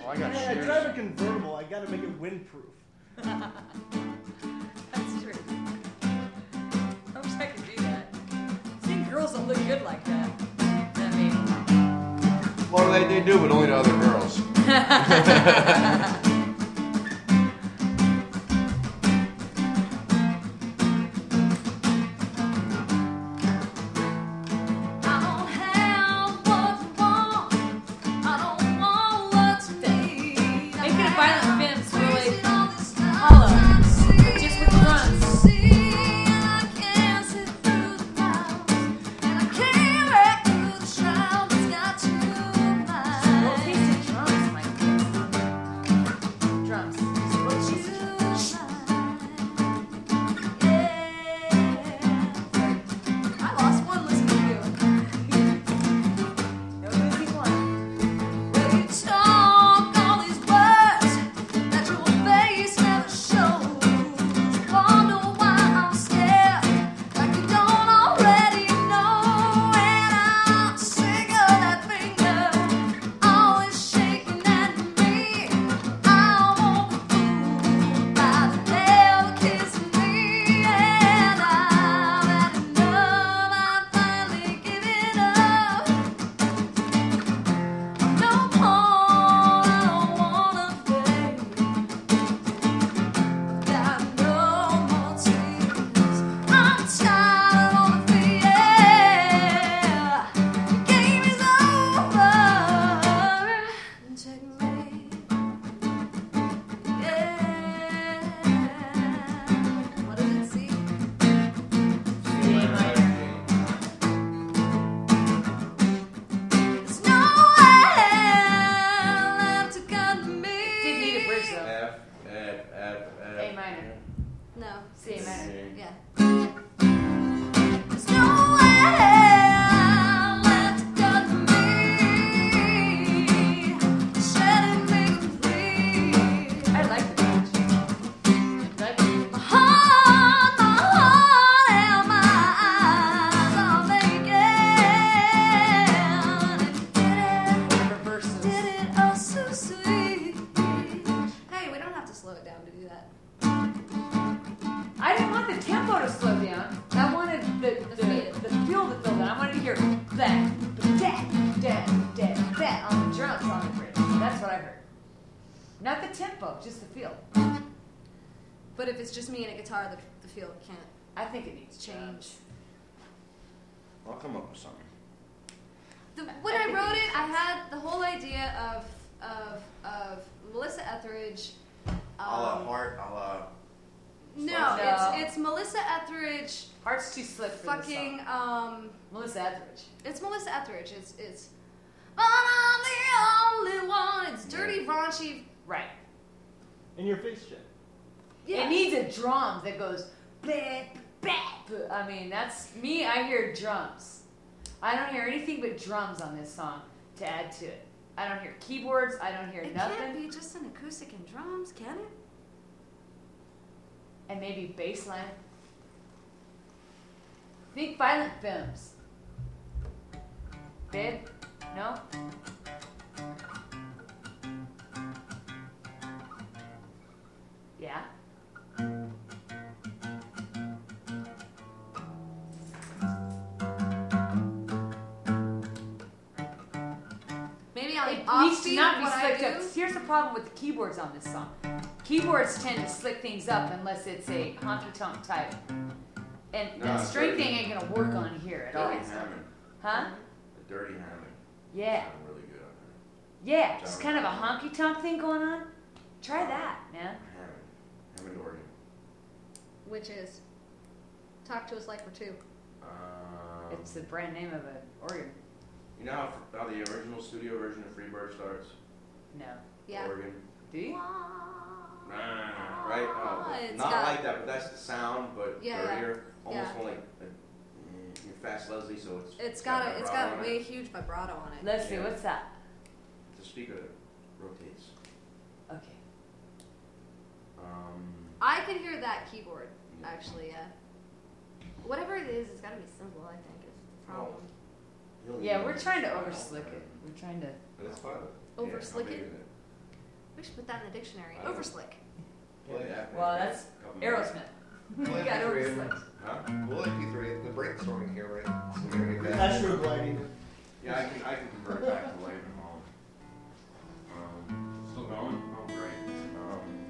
Oh, I got I shears. drive a convertible. I gotta make it windproof. That's true. I wish I could do that. See, girls don't look good like that. I mean, Well, they do, but only to other girls. making a violent femmes really hollow, just with drums. Well, tasted drums, my drums. I lost one listening to you. No losing one. What does it see? A minor. There's no way left to come to me. Did need a bridge though. F, F, F, F. A minor. No. C minor. Yeah. There's no way left to come to me. Shed and make free. I like the bridge. Like it. My heart and my eyes are vacant. Reverses. Did it oh so sweet. Hey, we don't have to slow it down to do that. I didn't want the tempo to slow down. I wanted the feel to fill down. I wanted to hear that, that on the drums on the bridge. That's what I heard. Not the tempo, just the feel. But if it's just me and a guitar, the feel can't I think it needs change. I'll come up with something. When I wrote it, I had the whole idea of Melissa Etheridge. A la Heart, a la... No, No. it's Melissa Etheridge. Heart's too slick for this Fucking song. Melissa Etheridge. it's Melissa Etheridge. It's. But I'm the only one. It's dirty, raunchy. Right. In your face shit. Yeah. It needs a drum that goes bleh, bleh. I mean, that's me. I hear drums. I don't hear anything but drums on this song to add to it. I don't hear keyboards. I don't hear It nothing. can't be just an acoustic and drums, can it? And maybe bass line. Think Violent Femmes. Babe? No? Yeah? Maybe I'll It off needs to speed not be what I slicked do. up. Here's the problem with the keyboards on this song. Keyboards tend to slick things up unless it's a honky-tonk type. And No, the it's string dirty. thing ain't gonna work on here at all. Dirty Hammond. Huh? A dirty Hammond. Yeah. Sound really good on Yeah, just kind of a honky-tonk thing going on. Try that, man. Hammond. Hammond organ. Which is, talk to us like we're two. It's the brand name of an organ. You know how the original studio version of Freebird starts? No. Yeah. Organ. Do you? Right? Oh, It's not got- like that, but that's the sound, but Yeah, dirtier. Almost yeah. more like your Fast Leslie, so It's got a vibrato on way it. huge vibrato on it. Let's see, Yeah. what's that? It's a speaker that rotates. Okay. I can hear that keyboard, Yeah. actually, yeah. Whatever it is, it's gotta be simple, I think, is the problem. You'll Yeah, need we're it. trying to overslick it. We're trying to. But it's fun. Overslick Yeah, it? We should put that in the dictionary. I don't- Overslick. Yeah. Well, that's Aerosmith. We Well, got MP3. overslicked. Huh? We'll MP3. The brainstorming here, right? So we're gonna get that. Astro gliding. Yeah, I can convert it back